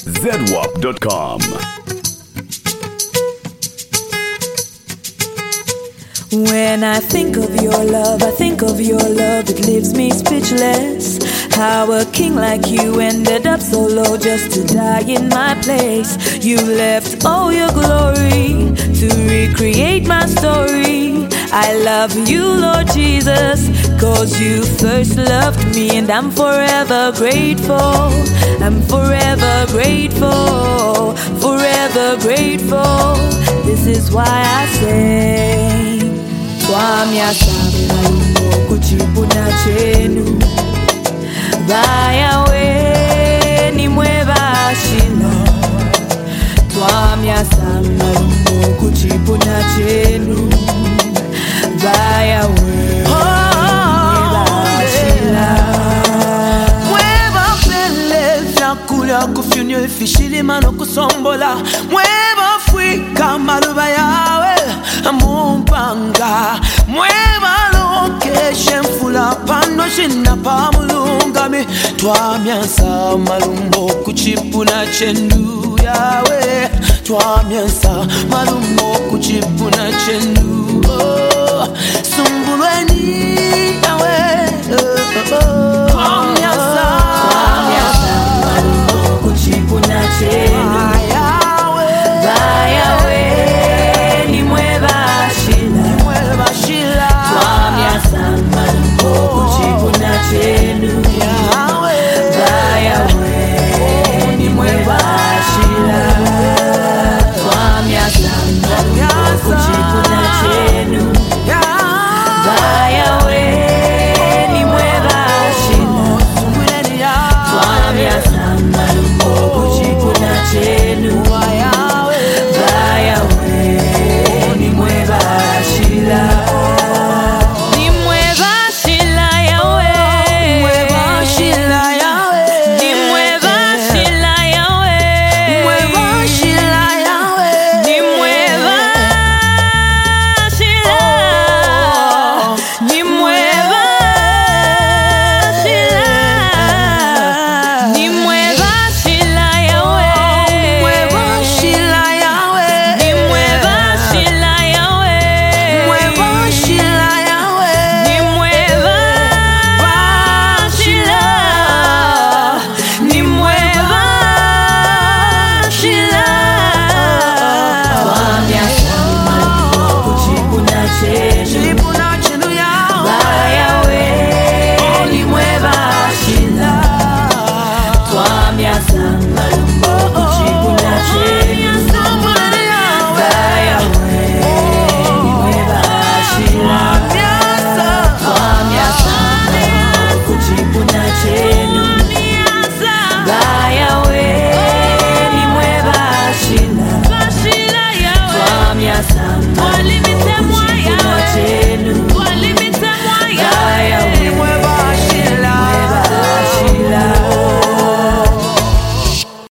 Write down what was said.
zedwap.com. When I think of your love, it leaves me speechless. How a king like you ended up so low just to die in my place. You left all your glory to recreate my story. I love you, Lord Jesus, 'cause you first loved me, and I'm forever grateful. I'm forever grateful, forever grateful. This is why I say, Kwamya Samba kuchipuna chenu Vaya we ni mweba shila Kwamya Samba kuchipuna chenu Vaya we mweba shila Mweba pele vyakula kufyunyo ifishili mano kusombola Mweba fwika maluba yawe Mumpanga Mweba location fula pano shina pa mulungami Twamyansa malumbo kuchipuna chendu yawe Twamyansa malumbo kuchipuna chendu Sumbulweni yawe